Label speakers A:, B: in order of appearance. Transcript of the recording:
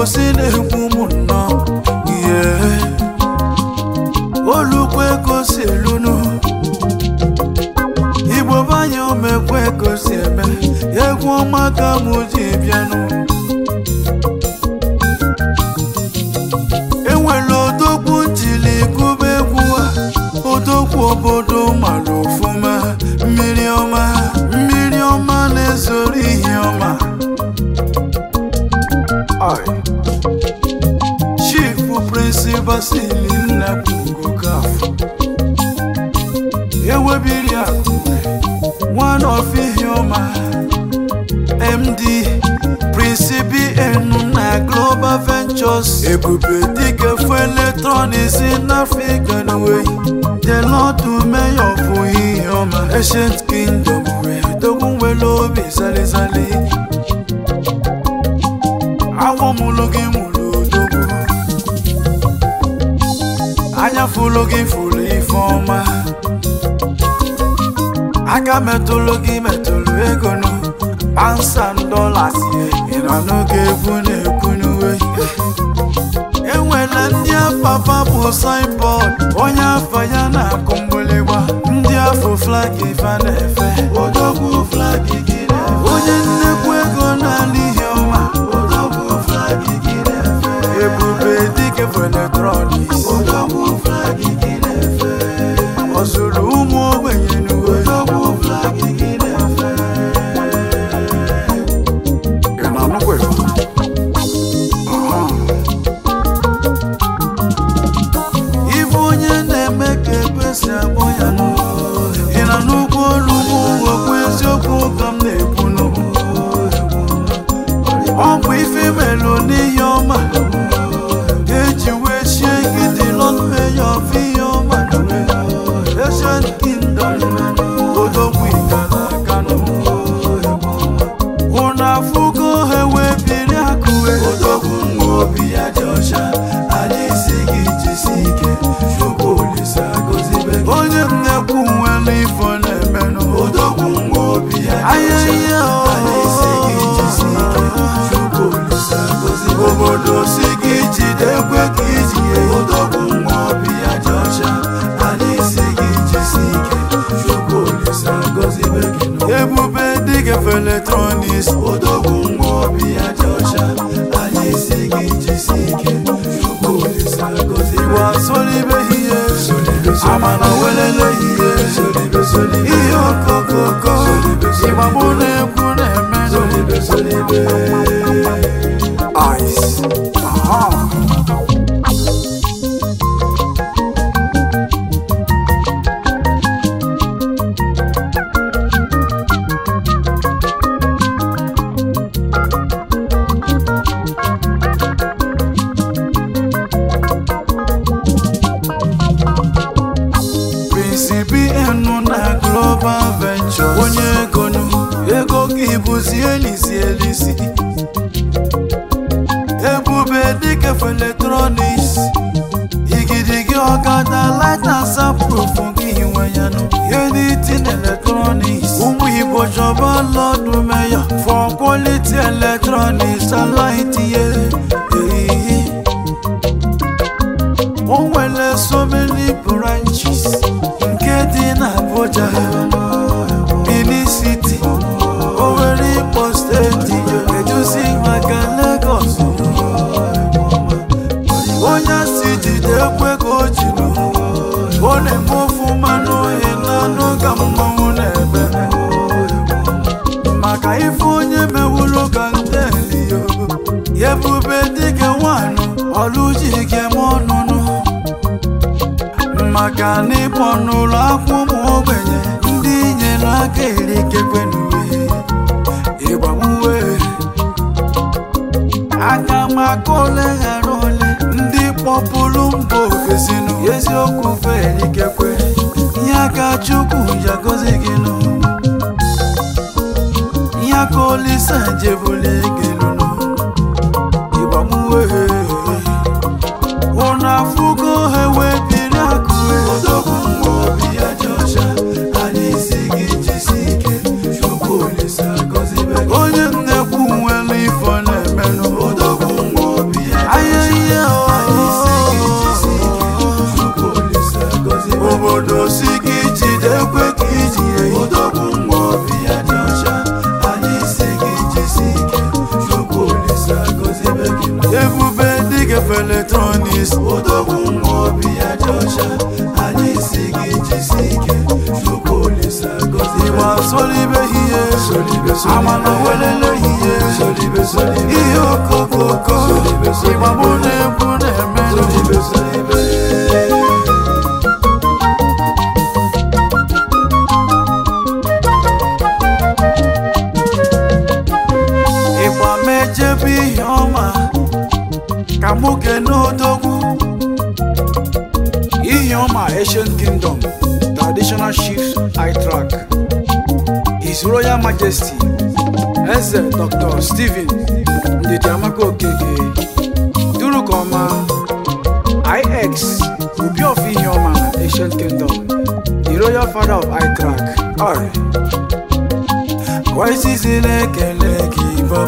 A: sine kumuno yeah olukwe koselunu Igbo banyo mekwe kosieme yegwo maka muji bianu enwelo odogwu njili kube kuwa odogwu obodo malofuma mmiri ọma na-ezori ihe ọma Chief Prince Basili Nnabugo Kafu ewebiri akụme one of ihe ọma MD Prince BN na Global Ventures ebube dike for electronics in Africa way the Lord to mayor for ihe ọma Ancient Kingdom dogun welo obi sale awon mulogi mulo dogu anya fulogi fulu ifoma aga metologi ego no pounds and dollars ina no gekunu we enwela ndị papa bụ signboard onye afa ya na akumbulewa ndị afọ flag ifa na-efe odogwu flag gị onye nnekwu ego na n'ihi ọma odogwu flag gị na-efe ebube dike for electronics odogwu flag gị na-efe ọzụrụ ụmụ ogbenye n'uwe odogwu flag gị na-efe ị na-anụkwa ife onye na-eme ka ekwesị abụ ya ị na n'ugbo olugbo okwu eziokwu ka m na-ekwu ọ bụ ife melu n'ihe ọma eji wee chie gidi lọmeya of ihe ọma Ancient Kingdom odogwu igala Kano ụna afụgo ha wee biri akụwe odogwu nwa obi ya dị ọcha anyị isi gị jisi ike Chukwu Olisa gozibe onye nnekwu nwere ifo na-emenụ odogwu nwa obi ya dị ọcha anyị isi gị jisi ike Chukwu Olisa gozibe obodo si gị jidekwe ka iji ye odogwu nwa obi ya dị ọcha anyị isi gị jisi ike Chukwu Olisa gozibe gị ebube dike for electronics odogwu nwa obi ya dị ọcha anyị isi gị jisi ike Chukwu Olisa gozibe solibe ihe amana welele ihe okokoko ịgbagbo na-ekwu na-eme ice CBN na Global Ventures onye ego gị bụzi elisi ebube dike for electronics igidigi ọgada light and soundproof gị nwe ya anything electronics ụmụ Igbo chọba lọdụ meya for quality electronics and light o nwere so many branches nke dị na Abuja Benin City Owerri Imo State eduzi maka Lagos onye si jide ekwe ka o jiri ọ na-eme ofụma n'ohe na-anụ ka mmanwụ na-ebe maka ife onye mewulu ka nteliyo ebube dike nwanụ ọlụji ike ma ọnụnụ maka n'ịkpọ n'ụlọ akwụkwọ ogbenye ndị nyere aka erikekwe n'uwe ịgbanwe aka maka ole ghara ole ndị kpọpụrụ mba ofesinu eziokwu fe erikekwe ihe aka Chukwu jagozi gị nụ ihe aka Olisa jebule gị nụ ịgbanwe ụna afụgo ha wee biri akụwe odogwu nwa obi ya dị ọcha anyị isi gị jisi ike Chukwu Olisa gozibe onye nnekwu nwere ifo na-emenụ odogwu nwa obi ịgba solibe ihe amana welele ihe ihe okokoko ịgba mụ na-egwu na-eme ịgba mejebe ihe ọma ka mụ kene odogwu ihe ọma Ancient Kingdom Traditional Chiefs High Track His Royal Majesty Eze Dr. Stephen Ndidiamaka Okeke Durukoma IX Obi of Ihioma Ancient Kingdom the Royal Father of High Track Waisizile keleki Baba